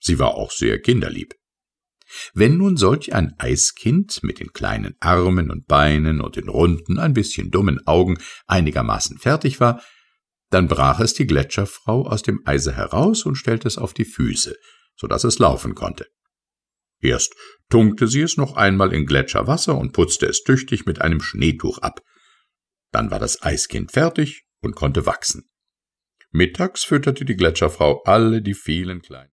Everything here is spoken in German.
Sie war auch sehr kinderlieb. Wenn nun solch ein Eiskind mit den kleinen Armen und Beinen und den runden, ein bisschen dummen Augen einigermaßen fertig war, dann brach es die Gletscherfrau aus dem Eise heraus und stellte es auf die Füße, so daß es laufen konnte. Erst tunkte sie es noch einmal in Gletscherwasser und putzte es tüchtig mit einem Schneetuch ab. Dann war das Eiskind fertig und konnte wachsen. Mittags fütterte die Gletscherfrau alle die vielen kleinen